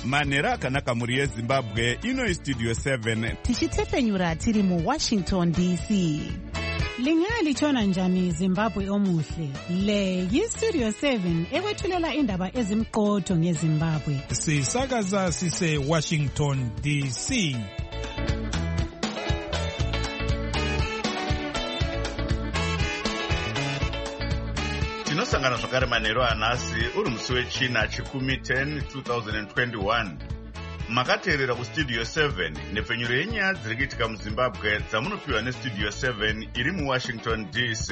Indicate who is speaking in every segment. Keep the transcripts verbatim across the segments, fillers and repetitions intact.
Speaker 1: manhero akanaka mhuri yezimbabwe. Ino istudio seven
Speaker 2: tichitsepenyura tiri muwashington D C.
Speaker 3: Lingalitshona njani Zimbabwe omuhle? Le yistudio seven ekwethulela indaba ezimqotho ngeZimbabwe.
Speaker 4: Sisakaza sise Washington D C.
Speaker 1: tinosangana zvakare manhero anhasi uri musi wechina chikumi ten twenty twenty-one. Makateerera kustudio seven nepfenyuro yenyaya dziri kuitika muzimbabwe dzamunopiwa nestudio seven iri muwashington D C.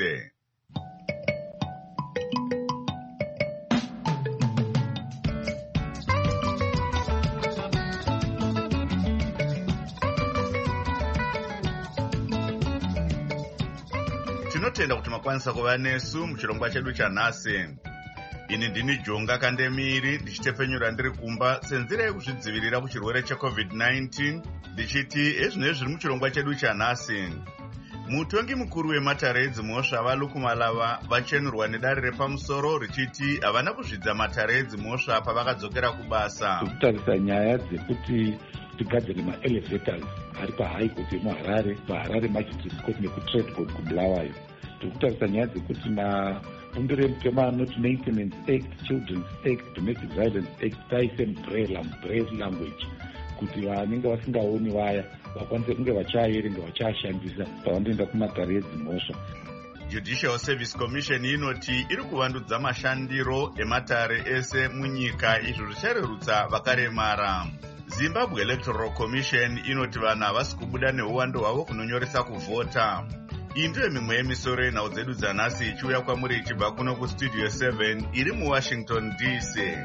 Speaker 1: tinotenda kuti makwanisa kuva nesu muchirongwa chedu chanhasi. Ini ndini Jonga Kandemiri ndichitepfenyura ndiri kumba senzira yekuzvidzivirira kuchirwere checovid nineteen ndichiti ezvinezvi zviri muchirongwa chedu chanhasi. Mutongi mukuru wematare edzimhosva vaLukumalava vachenurwa nedare repamusoro richiti havana kuzvidza matare edzimhosva pavakadzokera kubasa.
Speaker 5: Kutarisa nyaya dzekuti tigadzire maelevators ari pahigh court yemuharare, paharare magistrate court nekutrade court kubulawayo. Tikutarisa nyaya dzekuti mafumbiro emutemo anoti Maintenance Act, Children's Act, Domestic Violence Act taise brave language kuti vanenge vasingaoni vaya vakwanise kunge vachaerenga vachashandisa pavanoenda kumatare edzimhosva.
Speaker 1: Judicial Service Commission inoti iri kuvandudza mashandiro ematare ese munyika, izvo zvicharerutsa vakaremara. Zimbabwe Electoral Commission inoti vanhu havasi kubuda neuwando hwavo kunonyoresa kuvhota. Iyi ndiyo mimwe yemisoro yenhau dzedu dzanhasi ichiuya kwamuri ichibva kuno kustudio seven iri muwashington D C.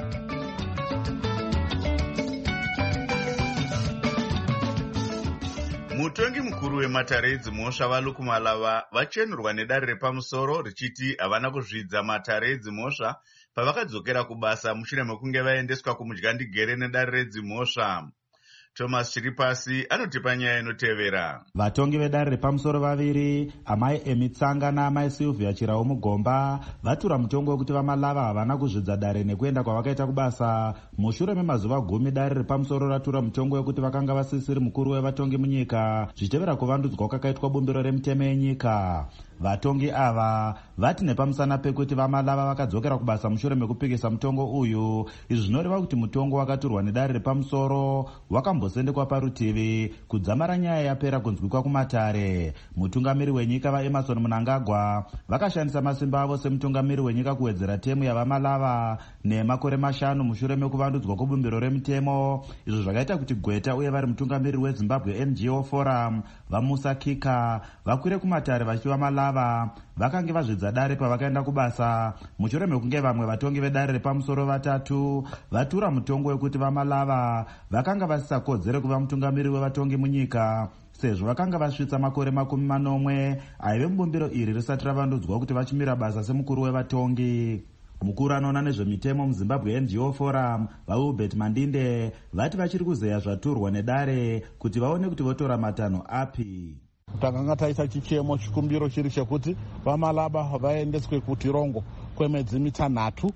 Speaker 1: Mutongi mukuru wematare edzimhosva vaLukumalava vachenurwa nedare repamusoro richiti havana kuzvidza matare edzimhosva pavakadzokera kubasa mushure mekunge vaendeswa kumudyandigere nedare redzimhosva. Thomas Chiripasi anotipa nyaya inotevera.
Speaker 6: Vatongi vedare repamusoro vaviri, amai Emitsanga naamai Sylvia Chirau Mugomba, vatura mutongo wekuti vaMalava havana kuzvidza dare nekuenda kwavakaita kubasa. Mushure memazuva gumi dare repamusoro ratura mutongo wekuti vakanga vasisiri mukuru wevatongi munyika, zvichitevera kuvandudzwa kwakaitwa bumbiro remutemo yenyika. Vatongi ava vati nepamusana pekuti vaMalava vakadzokera kubasa mushure mekupikisa mutongo uyu. Izvi zvinoreva kuti mutongo wakaturwa nedare repamusoro wakambosendekwa parutivi kudzamara nyaya yapera kunzwikwa kumatare. Mutungamiri wenyika vaEmerson Mnangagwa vakashandisa masimba avo semutungamiri wenyika kuwedzera temu yavaMalava nemakore mashanu mushure mekuvandudzwa kwebumbiro remutemo. Izvo zvakaita kuti Gweta uye vari mutungamiri weZimbabwe N G O Forum vaMusa Kika vakwire kumatare vachiva Malava vakange vazvidza dare pavakaenda kubasa mushure mekunge vamwe vatongi vedare repamusoro vatatu vatura mutongo wekuti vaMalava vakanga vasisakodzere kuva mutungamiri wevatongi munyika sezvo vakanga vasvitsa makore makumi manomwe aive mubumbiro iri risati ravandudzwa kuti vachimira basa semukuru wevatongi. Mukuru anoona nezvemitemo muZimbabwe N G O Forum vaHubert Mandinde vati vachiri kuzeya zvaturwa nedare kuti vaone kuti votora matanho api.
Speaker 7: Takanga taita chichemo chikumbiro chiri chekuti vaMalava vaendeswe kutirongo kwemedzi mitanhatu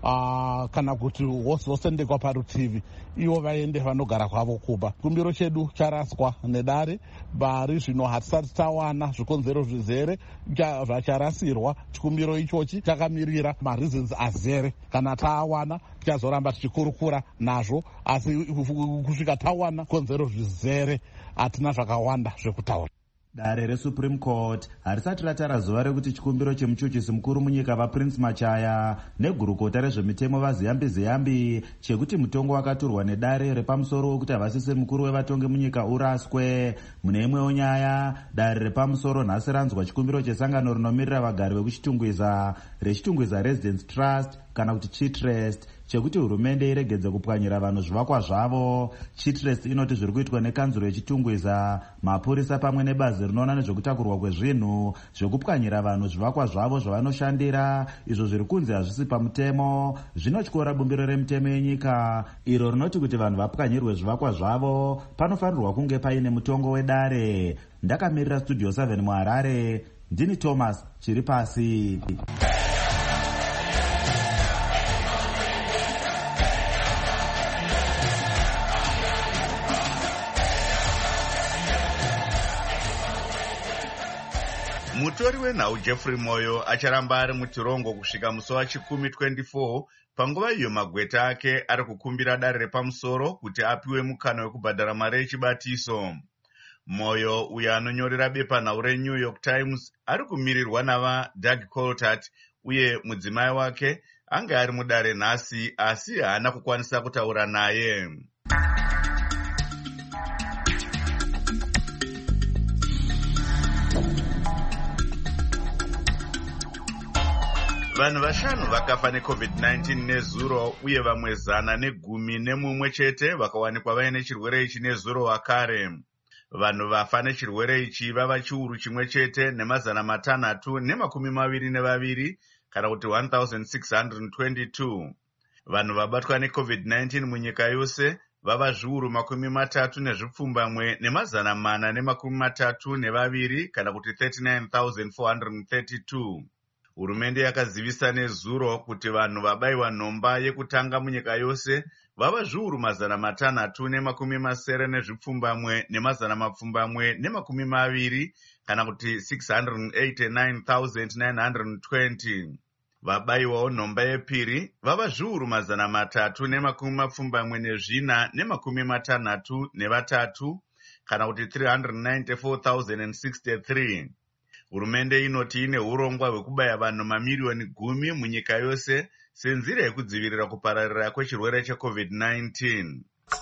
Speaker 7: uh, kana kuti vozosendekwa parutivi ivo vaende vanogara kwavo kuba. Chikumbiro chedu charaswa nedare, bari zvino hatisati tawana zvikonzero zvizere zvacharasirwa. Chikumbiro ichochi chakamirira mareasons azere, kana tawana tichazoramba tichikurukura nazvo, asi kusvika tawana konzero zvizere hatina zvakawanda zvekutaura.
Speaker 6: Dare reSupreme Court harisati ratara zuva rekuti chikumbiro chemuchuchisi mukuru munyika vaPrince Machaya negurukota rezvemitemo vaZiyambi Ziyambi chekuti mutongo wakaturwa nedare repamusoro wekuti havasisi mukuru wevatongi munyika uraswe. Mune imwewo nyaya, dare repamusoro nhasi ranzwa chikumbiro chesangano rinomirira vagari vekuchitungwiza rechitungwiza Residence Trust kana kuti Chitrust chekuti hurumende iregedze kupwanyira vanhu zvivakwa zvavo. Chitrust inoti zviri kuitwa nekanzuro yechitungwiza, mapurisa pamwe nebazi rinoona nezvekutakurwa kwezvinhu zvekupwanyira vanhu zvivakwa zvavo zvavanoshandira, izvo zviri kunzi hazvisi pamutemo, zvinotyora bumbiro remutemo yenyika iro rinoti kuti vanhu vapwanyirwe zvivakwa zvavo panofanirwa kunge paine mutongo wedare. Ndakamirira studio seven muHarare, ndini Thomas Chiripasi.
Speaker 1: Mutori wenhau Jeffrey Moyo acharamba ari muchirongo kusvika musi wachikumi twenty-four panguva iyo magweta ake ari kukumbira dare repamusoro kuti apiwe mukana wekubhadhara mari yechibatiso. Moyo uyo anonyorera bepanhau reNew York Times ari kumirirwa nava Doug Coltart uye mudzimai wake anga ari mudare nhasi asi haana kukwanisa kutaura naye. Vanhu vashanu vakafa neCovid nineteen nezuro uye vamwe zana negumi nemumwe chete vakawanikwa vaine chirwere ichi nezuro wakare. Vanhu vafa nechirwere ichi vava chiuru chimwe chete nemazana matanhatu nemakumi maviri nevaviri kana kuti one thousand six hundred twenty-two. Vanhu vabatwa neCovid nineteen munyika yose vava zviuru makumi matatu nezvipfumbamwe nemazana mana nemakumi matatu nevaviri kana kuti thirty-nine thousand four hundred thirty-two. Hurumende yakazivisa nezuro kuti vanhu vabayiwa nhomba yekutanga munyika yose vava zviuru mazana matanhatu nemakumi masere nezvipfumbamwe nemazana mapfumbamwe nemakumi maviri kana kuti six hundred eighty-nine thousand nine hundred twenty. Vabayiwawo nhomba yepiri vava zviuru mazana matatu nemakumi mapfumbamwe nezvina nemakumi matanhatu nevatatu kana kuti three hundred ninety-four thousand sixty-three. Hurumende inoti ine urongwa hwekubaya vanhu mamiriyoni gumi munyika yose senzira yekudzivirira kupararira kwechirwere cheCovid nineteen.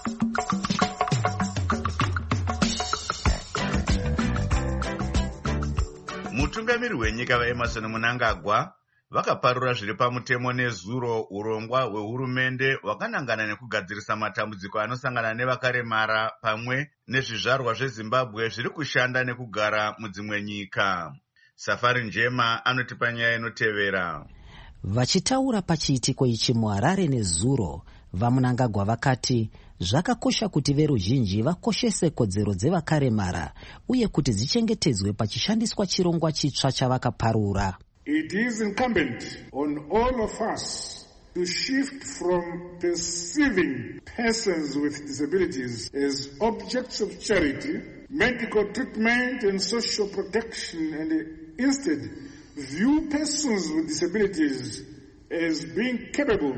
Speaker 1: Mutungamiri wenyika vaEmerson Mnangagwa vakaparura zviri pamutemo nezuro urongwa hwehurumende hwakanangana nekugadzirisa matambudziko anosangana nevakaremara pamwe nezvizvarwa zveZimbabwe zviri kushanda nekugara mudzimwe nyika. Safari Njema anotipa nyaya inotevera.
Speaker 8: Vachitaura pachiitiko ichi muHarare nezuro, vaMnangagwa vakati zvakakosha kuti veruzhinji vakoshese kodzero dzevakaremara uye kuti dzichengetedzwe pachishandiswa chirongwa chitsva chavakaparura.
Speaker 9: It is incumbent on all of us to shift from perceiving persons with disabilities as objects of charity, medical treatment and social protection, and instead view persons with disabilities as being capable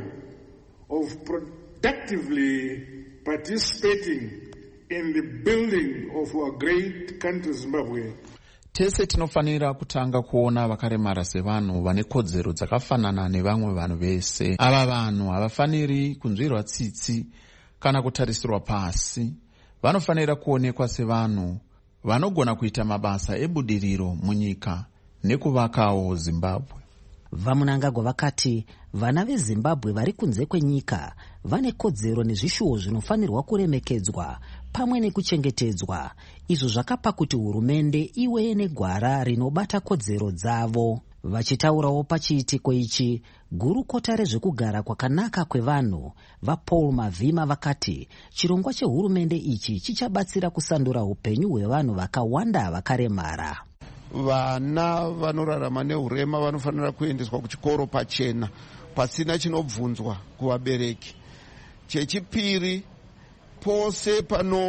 Speaker 9: of productively participating in the building of our great country Zimbabwe.
Speaker 10: Tese tinofanira kutanga kuona vakaremara sevanhu vane kodzero dzakafanana nevamwe vanhu vese. Ava vanhu havafaniri kunzwirwa tsitsi kana kutarisirwa pasi. Vanofanira kuonekwa sevanhu vanogona kuita mabasa ebudiriro munyika nekuvakawo Zimbabwe.
Speaker 8: VaMnangagwa vakati vana veZimbabwe vari kunze kwenyika vane kodzero nezvishuwo zvinofanirwa kuremekedzwa pamwe nekuchengetedzwa. Izvo zvakapa kuti hurumende iwe negwara rinobata kodzero dzavo. Vachitaurawo pachiitiko ichi, gurukota rezvekugara kwakanaka kwevanhu vaPaul Mavhima vakati chirongwa chehurumende ichi chichabatsira kusandura upenyu hwevanhu vakawanda vakaremara.
Speaker 11: Vana vanorarama nehurema vanofanira kuendeswa kuchikoro pachena pasina chinobvunzwa kuvabereki. Chechipiri, pose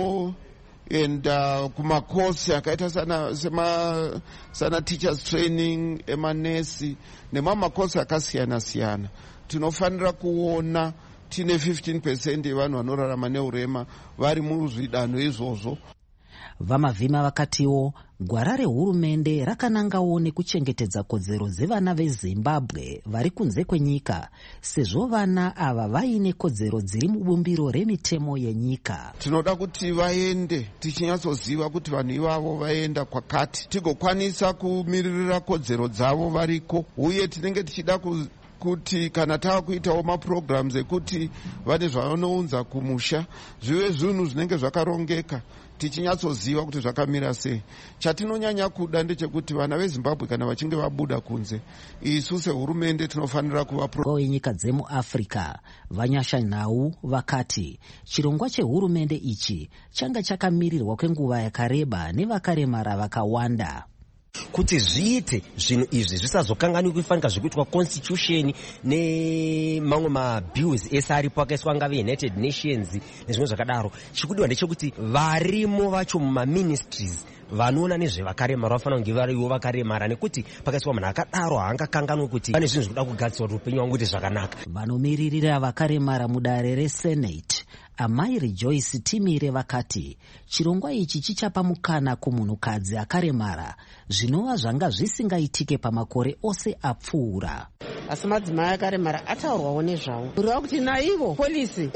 Speaker 11: panoenda kumakosi akaita sana sema sana teachers training, emanesi nemamakosi akasiyana siyana, tinofanira kuona tine fifteen percent yevanhu vanorarama nehurema vari muzvidanho izvozvo.
Speaker 8: VaMavhima vakatiwo gwara rehurumende rakanangawo nekuchengetedza kodzero dzevana veZimbabwe vari kunze kwenyika, sezvo vana ava vaine kodzero dziri mubumbiro remitemo yenyika.
Speaker 11: Tinoda kuti vaende tichinyatsoziva kuti vanhu ivavo vaenda kwakati, tigokwanisa kumiririra kodzero dzavo variko, uye tinenge tichida ku kuti kana tava kuitawo maprograms ekuti vane zvavanounza kumusha zvive zvinhu zvinenge zvakarongeka, tichinyatsoziva kuti zvakamira sei. Chatinonyanya kuda ndechekuti vana veZimbabwe kana vachinge vabuda kunze, isu sehurumende tinofanira kuva
Speaker 8: wenyika dzemuAfrica Vanyasha Nhau vakati chirongwa chehurumende ichi changa chakamirirwa kwenguva yakareba nevakaremara vakawanda.
Speaker 12: Kuti zviite zvinhu izvi zvisazokanganwi kufanika zvikuitwa constitution nemamwe mabills ese aripo akaiswa ngave United Nations nezvimwe zvakadaro. Chikudiwa ndechekuti varimo vacho mumaministries vanoona nezvevakaremara vafanira kunge variwo vakaremara, nekuti pakaiswa munhu akadaro haangakanganwe kuti pane zvinhu zvinoda kugadzirwa kuti upenyu hwangu kuti zvakanaka.
Speaker 8: Vanomiririra vakaremara mudare resenate amai Rejoice Timire vakati chirongwa ichi chichapa mukana kumunhukadzi akaremara, zvinova zvanga zvisingaitike pamakore ose apfuura.
Speaker 13: Asi madzimai akaremara ataurwawo nezvavo kureva kuti naivo polisi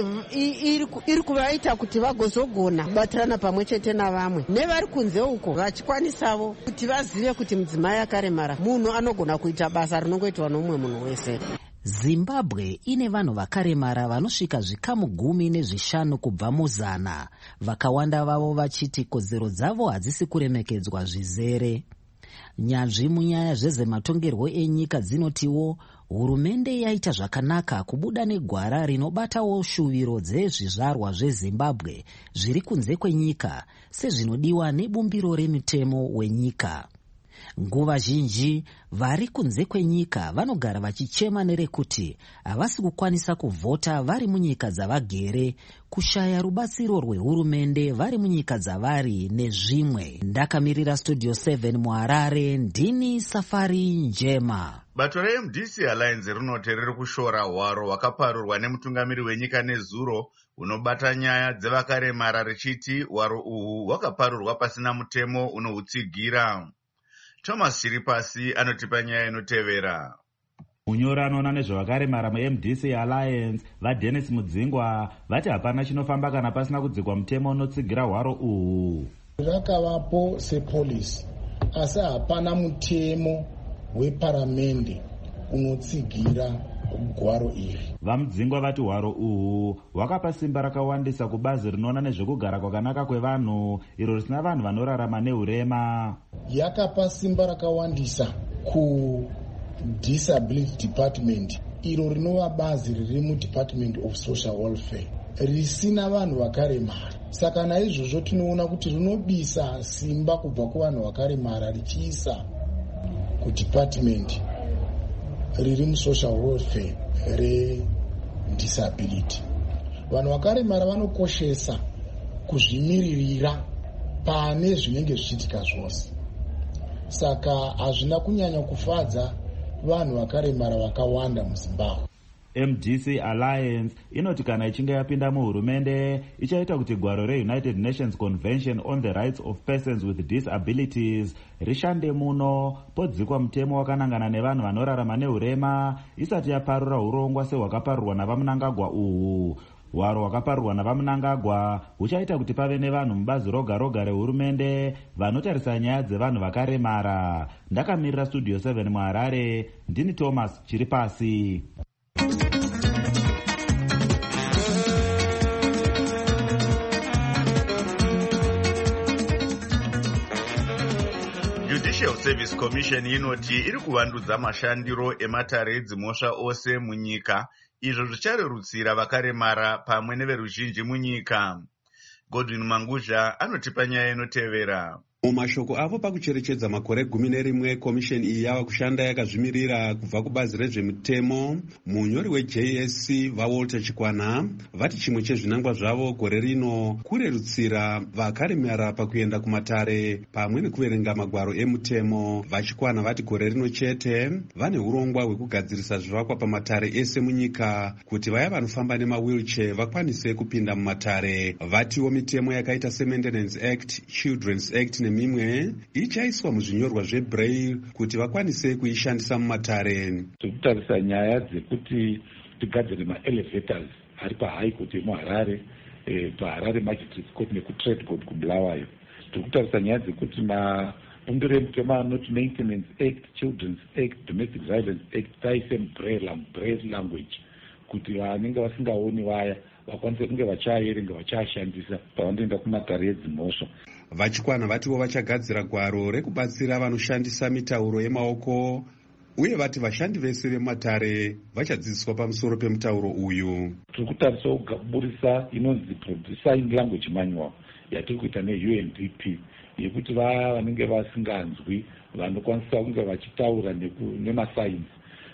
Speaker 13: iri kuvaita kuti vagozogona kubatirana pamwe chete navamwe nevari kunze uko vachikwanisawo kuti vazive kuti mudzimai akaremara munhu anogona kuita basa rinongoitwa nomumwe munhu wese.
Speaker 8: Zimbabwe ine vanhu vakaremara vanosvika zvikamu gumi nezvishanu kubva muzana, vakawanda vavo vachiti kodzero dzavo hadzisi kuremekedzwa zvizere. Nyanzvi munyaya zvezvematongerwo enyika dzinotiwo hurumende yaita zvakanaka kubuda negwara rinobatawo shuviro dzezvizvarwa zveZimbabwe zviri kunze kwenyika sezvinodiwa nebumbiro remutemo wenyika. Nguva zhinji vari kunze kwenyika vanogara vachichema nerekuti havasi kukwanisa kuvhota vari munyika dzavagere, kushaya rubatsiro rwehurumende vari munyika dzavari nezvimwe. Ndakamirira Studio seven muHarare, ndini Safari Njema.
Speaker 1: Bato reM D C Alliance rinoti riri kushora hwaro hwakaparurwa nemutungamiri wenyika nezuro unobata nyaya dzevakaremara richiti hwaro uhu hwakaparurwa pasina mutemo unohutsigira. Thomas Chiripasi anotipa nyaya inotevera.
Speaker 6: Munyori anoona nezvevakaremara muM D C Alliance vaDennis Mudzingwa vati hapana chinofamba kana pasina kudzikwa mutemo unotsigira hwaro uhu.
Speaker 14: Rakavapo sepolisi asi hapana mutemo weparamende unotsigira gwaro iri.
Speaker 6: VaMudzingwa vati hwaro uhu hwakapa simba rakawandisa kubazi rinoona nezvekugara kwakanaka kwevanhu iro risina vanhu vanorarama neurema.
Speaker 14: Yakapa simba rakawandisa ku Disability Department iro rinova bazi riri mu Department of Social Welfare risina vanhu vakaremara. Saka naizvozvo tinoona kuti rinobisa simba kubva kuvanhu vakaremara richiisa ku department riri mu social welfare re disability. Vanhu vakaremara vanokoshesa kuzvimiririra pane zvinenge zvichiitika zvose. Saka hazvina kunyanya kufadza vanhu vakaremara vakawanda muZimbabwe.
Speaker 6: M D C Alliance inoti kana ichinge yapinda muhurumende ichaita kuti gwaro reUnited Nations Convention on the Rights of Persons with Disabilities rishande muno podzikwa mutemo wakanangana nevanhu vanorarama neurema isati yaparura urongwa sehwakaparurwa navaMnangagwa uhu. Hwaro hwakaparurwa navaMnangagwa huchaita kuti pave nevanhu mubazi roga roga rehurumende vanotarisa nyaya dzevanhu vakaremara. Ndakamirira Studio seven muHarare, ndini Thomas Chiripasi.
Speaker 1: Judicial Service Commission inoti iri kuvandudza mashandiro ematare edzimhosva ose munyika, izvo zvicharerutsira vakaremara pamwe neveruzhinji munyika. Godwin Manguzha anotipa nyaya inotevera.
Speaker 15: Mumashoko avo pakucherechedza makore gumi nerimwe komisheni iyi yava kushanda yakazvimirira kubva kubazi rezvemutemo, munyori weJ S C vaWalter Chikwana vati chimwe chezvinangwa zvavo gore rino kurerutsira vakaremara pakuenda kumatare pamwe nekuverenga magwaro emutemo. VaChikwana vati gore rino chete vane urongwa hwekugadzirisa zvivakwa pamatare ese munyika kuti vaya vanofamba nemawheelchair vakwanise kupinda mumatare. Vatiwo mitemo yakaita seMaintenance Act, Children's Act nemimwe ichaiswa muzvinyorwa zvebraille kuti vakwanise kuishandisa mumatare.
Speaker 5: Tikutarisa nyaya dzekuti tigadzire maelevators ari paHigh Court yemuHarare, eh, paHarare Magistrates Court nekuTrade Court kuBulawayo. Tikutarisa nyaya dzekuti mabumbiro emutemo anoti Maintenance Act, Children's Act, Domestic Violence Act taise braille language kuti vanenge vasingaoni vaya vakwanise kunge vachaerenga vachashandisa pavanoenda kumatare edzimhosva.
Speaker 15: VaChikwana vatiwo vachagadzira gwaro rekubatsira vanoshandisa mitauro yemaoko uye vati vashandi vese vematare vachadzidziswa pamusoro pemutauro uyu.
Speaker 5: Tiri kutarisawo kuburisa inonzi Sign Language Manual yatiri kuita neU N D P yekuti vaya vanenge vasinganzwi vanokwanisa kunge vachitaura nemasigns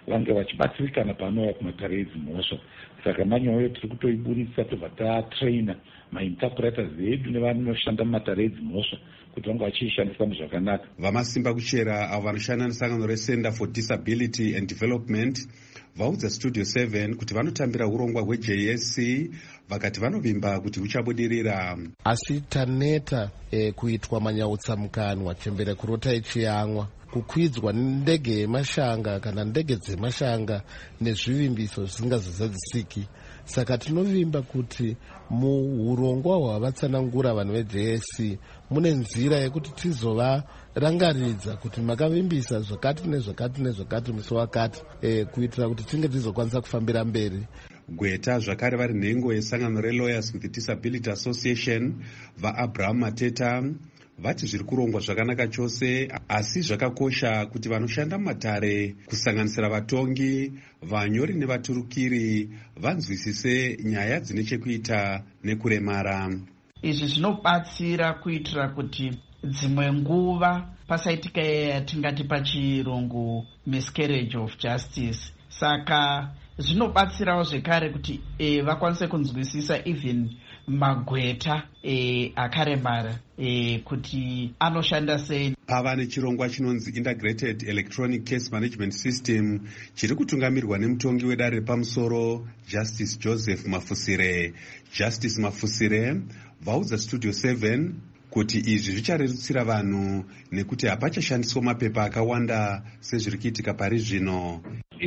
Speaker 5: vange vachibatsirikana panouya kumatare edzimhosva. Saka manyayo tiri kutoibudisa tobva tatraina mainterpreters edu nevanoshanda mumatare edzimhosva kuti vange vachiishandisa muzvakanaka.
Speaker 15: Vamasimba kuchera avo vanoshanda nesangano recenter for disability and development vaudza studio seven kuti vanotambira urongwa hweJ S C vakati vanovimba kuti huchabudirira.
Speaker 16: Asi taneta eh, kuitwa manyautsamukanwa chembere kurota ichiyamwa kukwidzwa ndege yemashanga kana ndege dzemashanga nezvivimbiso zvisingazozadzisiki. Saka tinovimba kuti muurongwa hwavatsanangura vanhu veJ S C mune nzira yekuti tizovarangaridza kuti makavimbisa zvakati nezvakati nezvakati musi wakati e, kuitira kuti tinge tizokwanisa kufambira mberi.
Speaker 15: Gweta zvakare vari nhengo yesangano reLawyers with Disability Association vaAbraham Mateta vati zviri kurongwa zvakanaka chose, asi zvakakosha kuti vanoshanda mumatare kusanganisira vatongi, vanyori nevaturukiri vanzwisise nyaya dzine chekuita nekuremara.
Speaker 17: Izvi zvinobatsira kuitira kuti dzimwe nguva pasaitika yatingati pachirungu miscarriage of justice. Saka zvinobatsirawo zvekare kuti e, vakwanise kunzwisisa even magweta e, akaremara e, kuti anoshanda sei.
Speaker 15: Pava nechirongwa chinonzi Integrated Electronic Case Management System chiri kutungamirwa nemutongi wedare repamusoro Justice Joseph Mafusire. Justice Mafusire vaudza Studio seven kuti izvi zvicharerutsira vanhu nekuti hapachashandiswa mapepa akawanda sezviri kuitika pari zvino.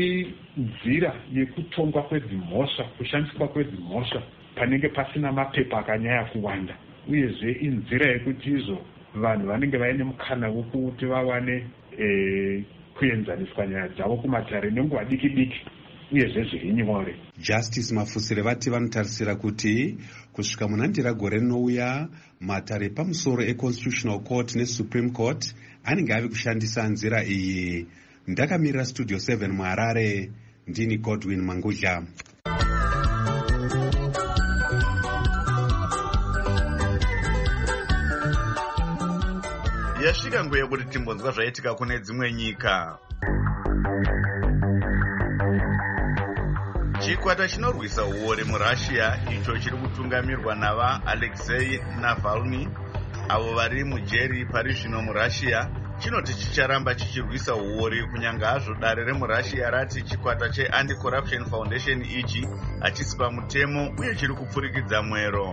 Speaker 18: Inzira yekutongwa kwedzimhosva, kushandiswa kwedzimhosva panenge pasina mapepa akanyanya kuwanda, uyezve inzira yekuti izvo vanhu vanenge vaine mukana wekuti vawane e, kuenzaniswa nyaya dzavo kumatare nenguva diki diki uyezve zviri nyore.
Speaker 15: Justice Mafusire vati vanotarisira kuti kusvika munandira gore rinouya matare pamusoro eConstitutional Court neSupreme Court anenge ave kushandisa nzira iyi. Ndakamirira Studio seven muHarare, ndini Godwin Mangudla.
Speaker 1: Yasvika nguva yekuti timbonzwa zvaitika kune dzimwe nyika. Chikwata chinorwisa uori muRussia icho chiri kutungamirwa nava Alexei Navalny avo vari mujeri pari zvino muRussia chinoti chicharamba chichirwisa uori kunyange hazvo dare remuRussia rati chikwata cheAnti-Corruption Foundation ichi hachisi pamutemo uye chiri kupfurikidza mwero.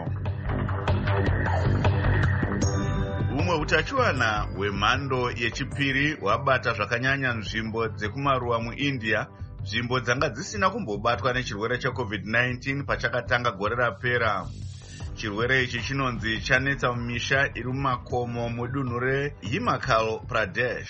Speaker 1: Humwe hutachiwana hwemhando yechipiri hwabata zvakanyanya nzvimbo dzekumaruwa muIndia, nzvimbo dzanga dzisina kumbobatwa nechirwere cheCovid nineteen pachakatanga gore rapera. Chirwere ichi chinonzi chanetsa mumisha iri mumakomo mudunhu reHimachal Pradesh.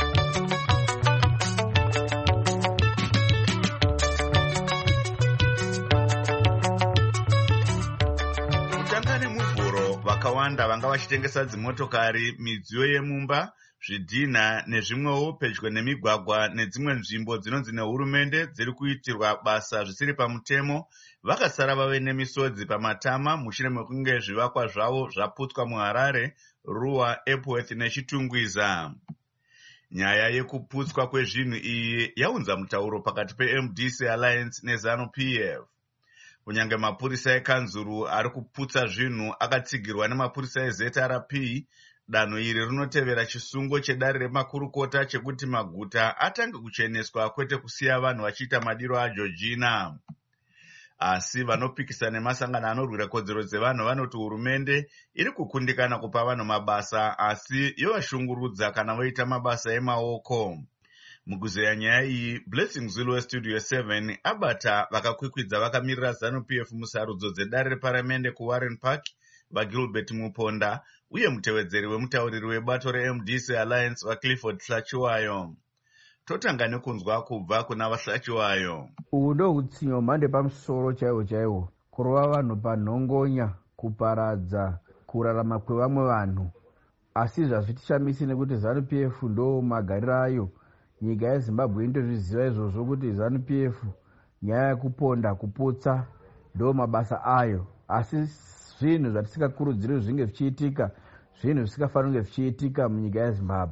Speaker 1: Kutanga nemuvhuro vakawanda vanga vachitengesa dzimotokari, midziyo yemumba, zvidhina nezvimwewo pedyo nemigwagwa nedzimwe nzvimbo dzinonzi nehurumende dziri kuitirwa basa zvisiri pamutemo vakasara vave nemisodzi pamatama mushure mekunge zvivakwa zvavo zvaputswa muHarare, Ruwa, Epworth neChitungwiza. Nyaya yekuputswa kwezvinhu iyi yaunza mutauro pakati peM D C Alliance neZanu-P F. Kunyange mapurisa ekanzuru ari kuputsa zvinhu akatsigirwa nemapurisa eZ R P, danho iri rinotevera chisungo chedare remakurukota chekuti maguta atange kucheneswa kwete kusiya vanhu vachiita madiro aJorgina. Asi vanopikisa nemasangano anorwira kodzero dzevanhu vanoti hurumende iri kukundikana kupa vanhu mabasa asi yovashungurudza kana voita mabasa emaoko. Mukuzeya nyaya iyi, Blessing Zulu weStudio seven abata vakakwikwidza vakamirira Zanu-P F musarudzo dzedare reparamende kuWarren Park vaGilbert Muponda uye mutevedzeri wemutauriri webato reM D C Alliance vaClifford Hlachiwayo. Totanga nekunzwa kubva kuna vaHlachiwayo.
Speaker 19: Uhu ndo hutsinyo mhande pamusoro chaiwo chaiwo, kurova vanhu panhongonya, kuparadza kurarama kwevamwe vanhu. Asi zvazvitishamisi nekuti Zanu-P F ndo magariro ayo. Nyika yeZimbabwe indozviziva izvozvo kuti Zanu-P F nyaya yekuponda kuputsa ndo mabasa ayo. Asi zvinhu zvatisingakurudziri zvinge zvichiitika, zvinhu zvisingafaniri kunge zvichiitika munyika yeZimbabwe.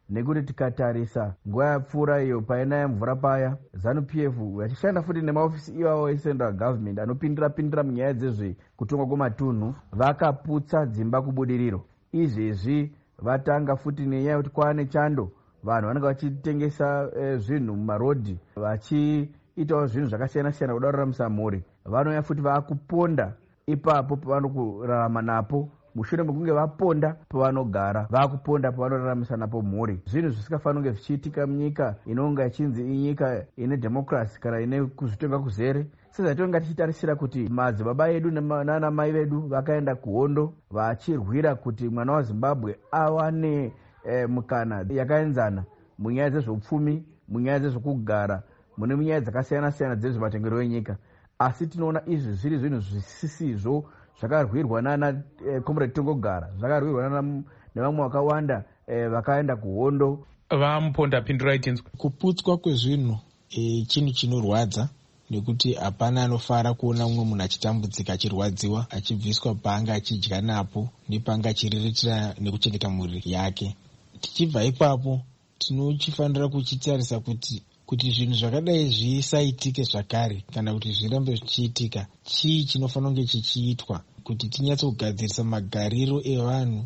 Speaker 19: nekuti tikatarisa nguva yapfuura iyo painaya mvura paya, zanu P F vachishanda futi nemaofisi iwawo ecentral government anopindira pindira munyaya dzezvekutongwa kwematunhu vakaputsa dzimba kubudiriro. Izvezvi vatanga futi nenyaya yekuti kwaane chando, vanhu vanenge vachitengesa eh, zvinhu mumarodhi vachiitawo zvinhu zvakasiyana siyana kuda kuraramisa mhuri. Vanouya futi vaakuponda ipapo pavanokurarama napo, mushure mekunge vaponda pavanogara vaakuponda pavanoraramisa napo mhuri. Zvinhu zvisikafanira kunge zvichiitika munyika inonga ichinzi inyika ine dhemokrasi kana ine kuzvitenga kuzere. Sezvatonga tichitarisira kuti madzibaba edu nana mai vedu vakaenda kuhondo vachirwira kuti mwana waZimbabwe awane eh, mukana yakaenzana munyaya dzezveupfumi, munyaya dzezvekugara, mune munyaya dzakasiyana siyana dzezvematengero enyika. Asi tinoona izvi zviri zvinhu zvisisizvo zvakarwirwa nana eh, Comrade Tongogara, zvakarwirwa nana nevamwe vakawanda eh, vakaenda kuhondo.
Speaker 4: Vamuponda pindurai tinzwe.
Speaker 20: Kuputswa kwezvinhu eh, chinhu chinorwadza, nekuti hapana anofara kuona umwe munhu achitambudzika, achirwadziwa, achibviswa paanga achidya napo nepaanga achiriritira nekuchengeta mhuri yake. Tichibva ipapo tinochifanira kuchitarisa kuti kuti zvinhu zvakadai zvisaitike zvakare kana kuti zvirambe zvichiitika, chii chinofanira kunge chichiitwa kuti tinyatsogadzirisa magariro evanhu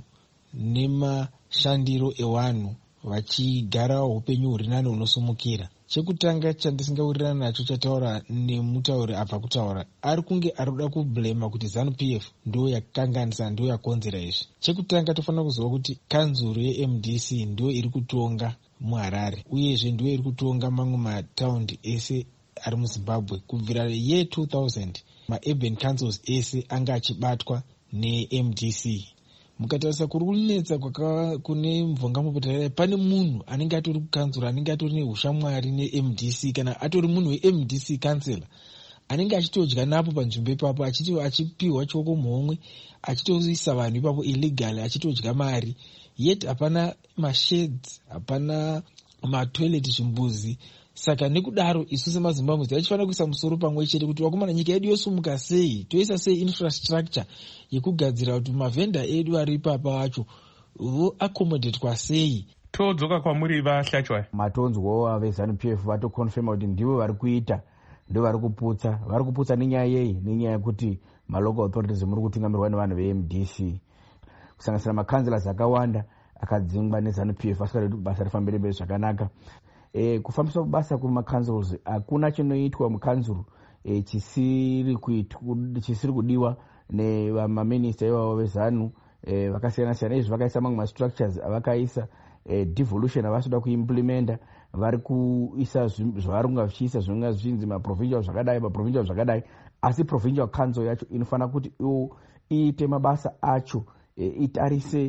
Speaker 20: nemashandiro evanhu vachigara upenyu huri nani hunosumukira. Chekutanga chandisingawirirana nacho chataura nemutauri abva kutaura, ari kunge ari kuda kublema kuti ZANU P F ndo yakanganisa, ndo yakonzera izvi. Chekutanga tofanira kuziva kuti kanzuro ye-M D C ndo iri kutonga muHarare, uyezve ndo iri kutonga mamwe mataundi ese ari muZimbabwe. Kubvira ye two thousand ma-urban councils ese anga achibatwa ne-M D C. Mukatarisa kuri kunetsa kune mvungamupota, pane munhu anenge atori kukanzura, anenge atori neushamwari ne-M D C, kana atori munhu we-M D C councillor anenge achitodya napo panzvimbo ipapo, achipiwa choko muhomwe, achitoisa vanhu ipapo illegal, achitodya mari. Yet hapana masheds, hapana matoilet, zvimbuzi. Saka nekudaro isu semaZimbabwe tichifanira kuisa musoro pamwe chete kuti wakomana nyika yedu yosumuka sei, toisa sei infrastructure yekugadzira kuti mavhenda edu ari ipapa wacho vo accommodate kwa sei.
Speaker 4: Todzoka kwamuri vahlachwa.
Speaker 19: Matonzwo veZANU P F vatokonfirma kuti ndivo vari kuita, ndo vari kuputsa. Vari kuputsa nenyaya yei? Nenyaya yekuti malocal authorities muri kutungamirwa nevanhu ve-M D C, kusanganisira makanzilasi akawanda akadzingwa neZANU P F asingadi kuti basa rifambire mberi zvakanaka. E, kufambiswa basa kumakanzels hakuna chinoitwa mukanzuru e, chisiri chisiri kudiwa nevamaminista ivavo vezanu e, vakasiyana siyana. Izvi vakaisa mamwe mastructures avakaisa e, devolution avasuda kuimplementa, vari kuisa zvavari kunga vichiisa zvinonga zvichinzi maprovincial zvakadai maprovincial zvakadai, asi provincial council yacho inofanira kuti iite mabasa acho e, itarise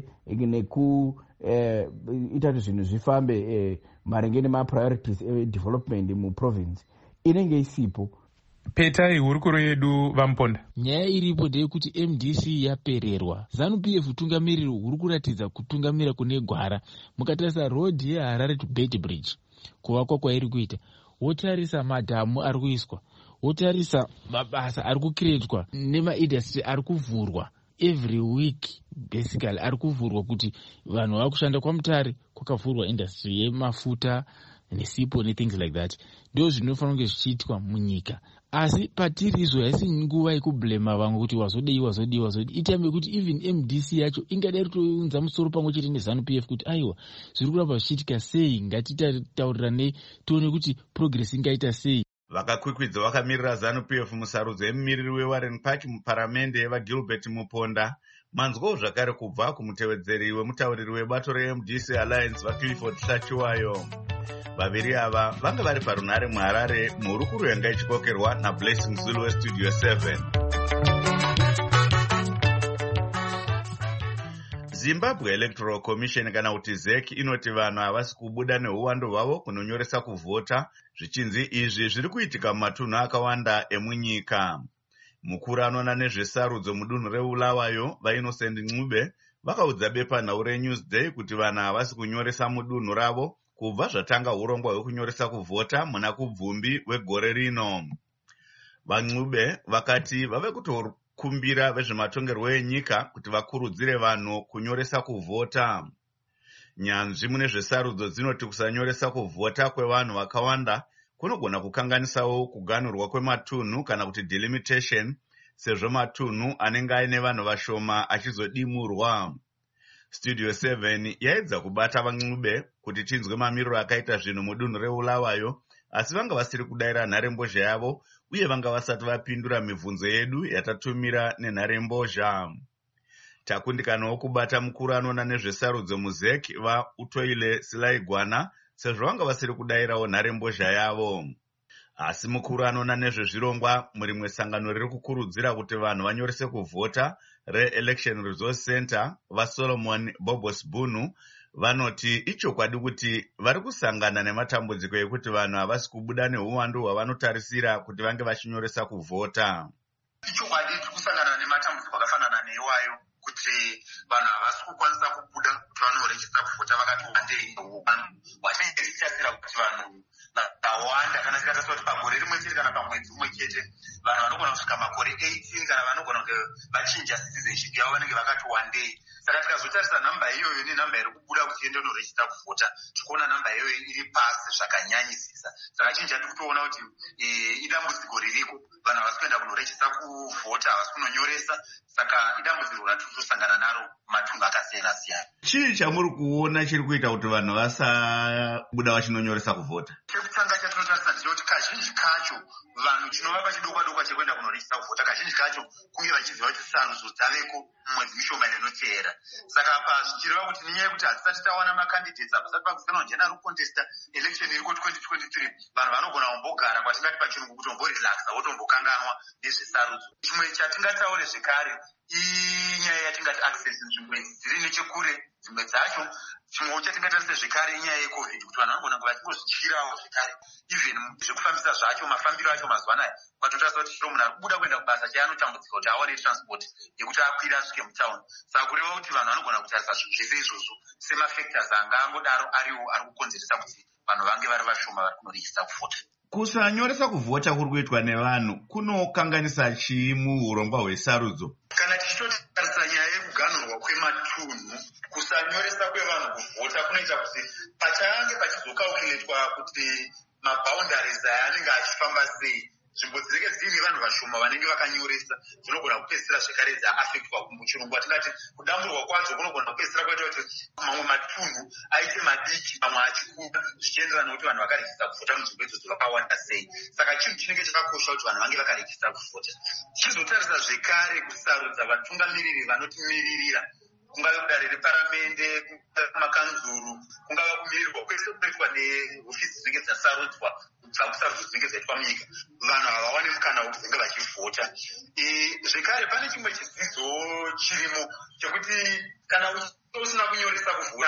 Speaker 19: neku e, ita kuti zvinhu zvifambe e, maringe nemapriorities edevelopment muprovince inenge isipo.
Speaker 4: Petai hurukuro yedu Vamuponda.
Speaker 20: Nyaya iripo ndeyekuti M D C yapererwa. ZANU P F tungamiriro huri kuratidza kutungamira kune gwara. Mukatarisa road yeHarare to Beit Bridge kuvakwa kwairi kuita, wotarisa madhamu ari kuiswa, wotarisa mabasa ari kukiretwa nemaindustry ari kuvhurwa every week, basically ari kuvhurwa kuti vanhu vari kushanda kwaMutare kwakavhurwa industry yemafuta nesipo nethings like that. Ndo zvinofanira kunge zvichiitwa munyika. Asi patiri izvo haisi nguva yekublema vamwe kuti wazodei wazodei wazodei. Itambe kuti even M D C yacho ingadai kutounza musoro pamwe chete neZANU P F kuti aiwa zviri kuramba zvichiitika sei, ngatitaurirane tione kuti progress ingaita sei.
Speaker 1: Vakakwikwidza vakamirira ZANU P F musarudzo yemumiriri weWarren Park muparamende yevaGilbert Muponda, manzwo zvakare kubva kumutevedzeri wemutauriri webato re-M D C Alliance vaClifford Hlachiwayo. Vaviri ava vanga vari parunhare muHarare muhurukuro yanga ichikokerwa naBlessing Zulu weStudio seven. Zimbabwe Electoral Commission kana kuti Z E C inoti vanhu havasi kubuda neuwando hwavo kunonyoresa kuvhota, zvichinzi izvi zviri kuitika mumatunhu akawanda emunyika. Mukuru anoona nezvesarudzo mudunhu reBulawayo vaInnocent Ncube vakaudza bepanhau reNewsday kuti vanhu havasi kunyoresa mudunhu ravo kubva zvatanga urongwa hwekunyoresa kuvhota muna kubvumbi wegore rino. VaNcube vakati vave kutokumbira vezvematongerwo enyika kuti vakurudzire vanhu kunyoresa kuvhota. Nyanzvi mune zvesarudzo dzinoti kusanyoresa kuvhota kwevanhu vakawanda kunogona kukanganisawo kuganhurwa kwematunhu kana kuti delimitation, sezvo matunhu anenge aine vanhu vashoma achizodimurwa. Studio seven yaedza kubata van'ube kuti tinzwe mamiriro akaita zvinhu mudunhu reBulawayo, asi vanga vasiri kudayira nharembozha yavo uye vanga vasati vapindura mibvunzo yedu yatatumira nenharembozha. Takundikanawo kubata mukuru anoona nezvesarudzo muzek vaUtoile Silaigwana sezvo vanga vasiri kudayirawo nharembozha yavo. Asi mukuru anoona nezvezvirongwa murimwe sangano riri kukurudzira kuti vanhu vanyorese kuvhota reElection Resource Center vaSolomon Bobos Bunu vanoti ichokwadi kuti vari kusangana nematambudziko ekuti vanhu havasi kubuda neuwandu hwavanotarisira kuti vange vachinyoresa kuvhota.
Speaker 21: Ichokwadi tiri kusangana nematambudziko akafanana neiwayo kuti vanhu havasi kukwanisa kubuda kuti vanorejista kuvhota vakati wandei neuwandu hwatinenge tichasira kuti vanhu vakawanda kana tikataura kuti pagore rimwe chete kana pamwedzi umwe chete vanhu vanogona kusvika makore eighteen kana vanogona kunge vachinja citizenship yavo vanenge vakati wandei. Saka tikazotarisa nhamba iyoyo nenhamba iri kubuda kuti ende unorejista kuvhota tikuona nhamba iyoyo iri pasi zvakanyanyisisa. Saka chinja tiri kutoona kuti idambudziko ririko, vanhu havasi kuenda kunorejista kuvhota, havasi kunonyoresa. Saka idambudziko ratiri kutosangana naro matunhu akasiyana siyana.
Speaker 1: Chii chamuri kuona chiri kuita kuti vanhu vasabuda vachinonyoresa kuvhota?
Speaker 21: Chekutanga chatinotarisa ndechekuti kazhinji kacho vanhu chinovapa chidokwa dokwa chekuenda kunorejista kuvhota kazhinji kacho kunge vachiziva kuti sarudzo dzaveko mumwedzi mishoma inoteera. Saka apa zvichireva kuti nenyaya yekuti hatisati tawana makandidates apasati pakuzikanwa general contest election iriko twenty twenty-three, vanhu vanogona kumbogara kwatingati pachirungu kuti vomborelaxa votombokanganwa nezvesarudzo. Chimwe chatingataure zvekare inyaya yatingati access nzvimbo idzi dziri nechekure, dzimwe dzacho chimwewo chatingatarisa zvekare inyaya yecovid kuti vanhu vanogona kuva vachingozvityirawo zvekare even zvekufambisa zvacho mafambiro acho mazuva anaya kwatotarisa kuti chiro munhu ari kubuda kuenda kubasa chaanotambudzika kuti awane transport yekuti akwira asvike mutauni. Saka kureva kuti vanhu vanogona kutarisa zvese izvozvo semafactors anga angodaro ariwo ari kukonzeresa kuti vanhu vange vari vashoma vari kunorejista kuvhota.
Speaker 1: Kusanyoresa kuvhota kuri kuitwa nevanhu kunokanganisa chii muurongwa hwesarudzo?
Speaker 21: Kana tichitotarisa nyaya yekuganhurwa kwematunhu, kusanyoresa kwevanhu kuvhota kunoita kuti pachange pachizokaukuletwa kuti maboundaries aya anenge achifamba sei, nzvimbo dzinenge dziine vanhu vashoma vanenge vakanyoresa dzinogona kupedzisira zvekare dzaafektwa. Muchirungu atingati kudamburwa kwadzo kunogona kupedzisira kwaita kuti mamwe matunhu aite madiki mamwe achikura zvichienderana nekuti vanhu vakarejista kuvhota munzvimbo idzodzo vakawanda sei. Saka chinhu chinenge chakakosha kuti vanhu vange vakarejista kuvhota. Tichizotarisa zvekare kusarudza vatungamiriri vanotimiririra, kungava kudare reparamende, kumakanzuru, kungava kumirirwa kwese kunoitwa nehofisi dzinenge dzasarudzwa kubva kusarudzo dzinenge dzaitwa munyika, vanhu havawani mukana wekuti vange vachivhota. Zvekare pane chimwe chidzidzo chirimo chekuti kana usina kunyoresa kuvhota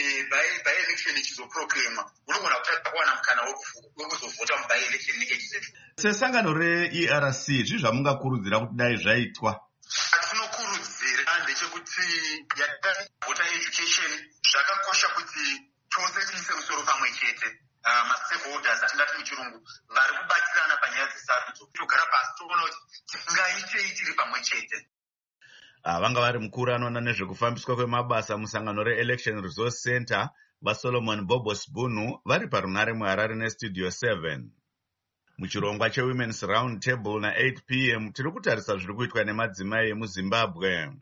Speaker 21: by election ichizoproclaimwa unogona kutadza kuwana mukana wekuzovhota muby election inenge ichizoitwa.
Speaker 1: Sesangano reE R C zvii zvamungakurudzira kuti dai zvaitwa?
Speaker 21: Atinokurudzira ndechekuti yavhota education zvakakosha kuti tose tiise musoro pamwe chete, mastakeholders atingati muchirungu vari kubatirana panyaya dzesarudzo, togara pasi toona kuti tingaitei tiri pamwe chete.
Speaker 1: Vanga vari mukuru anoona nezvekufambiswa kwemabasa musangano reElection Resource Center vaSolomon Bobos Bunu vari parunare muHarare neStudio seven. Muchirongwa cheWomen's Round Table na eight p m tiri kutarisa zviri kuitwa nemadzimai emuZimbabwe.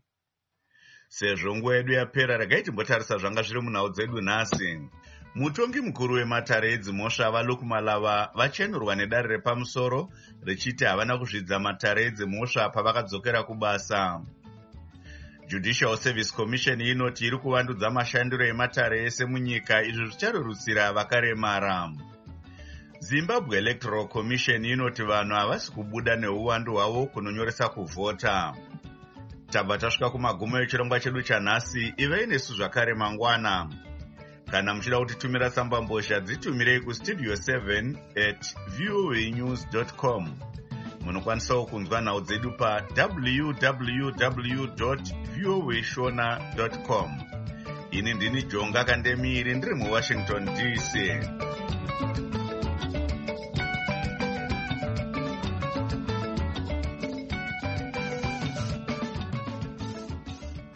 Speaker 1: Sezvo nguva yedu yapera, regai timbotarisa zvanga zviri munhau dzedu nhasi. Mutongi mukuru wematare edzimhosva vaLukmalava vachenurwa nedare repamusoro richiti havana kuzvidza matare edzimhosva pavakadzokera kubasa. Judicial Service Commission inoti iri kuvandudza mashandiro ematare ese munyika, izvi zvicharerutsira vakaremara. Zimbabwe Electoral Commission inoti vanhu havasi kubuda neuwandu hwavo kunonyoresa kuvhota. Tabva tasvika kumagumo echirongwa chedu chanhasi. Ivei nesu zvakare mangwana. Kana muchida kutitumira tsambambozha dzitumirei kustudio seven at voa news dot com. Munokwanisawo kunzwa nhau dzedu pa w w w dot voa shona dot com. Ini ndini Jonga Kandemiri ndiri muWashington D C.